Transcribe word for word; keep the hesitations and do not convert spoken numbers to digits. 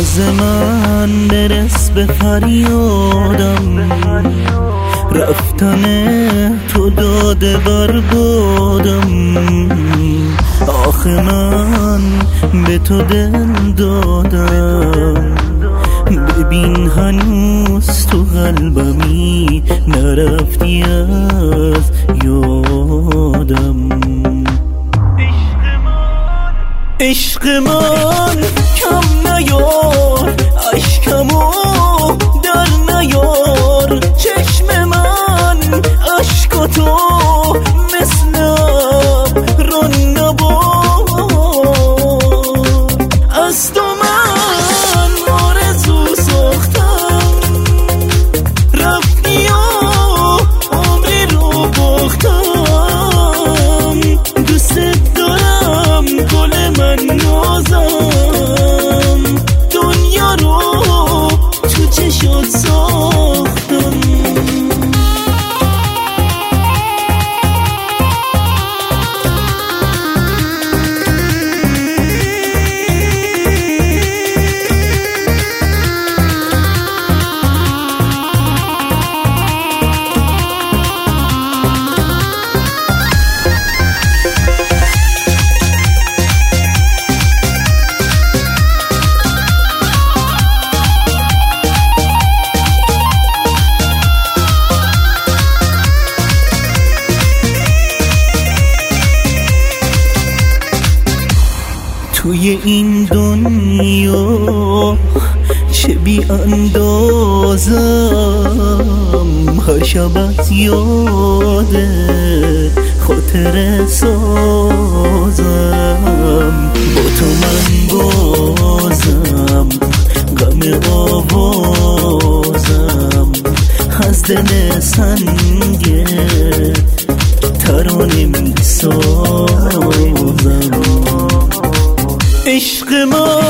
ناز من برس به فریادم، رفتن تو داده بربادم. آخه من به تو دل دادم، ببین هنوز تو قلبمی نرفتی از یادم. عشق من کم نیار، اشکمو در نیار، چشم من اشک تو مثل رون نبار. از تو من آرزو ساختم، رفتی و عمری رو باختم. دوست دارم گل من نازم، دنیا رو تو چشات ساختم. توی این دنیا چه بی اندازم، هر شب از یاد خاطر سازم. با تو من بازم غم آوازم، از دل سنگت ترانه می سازم. عشق من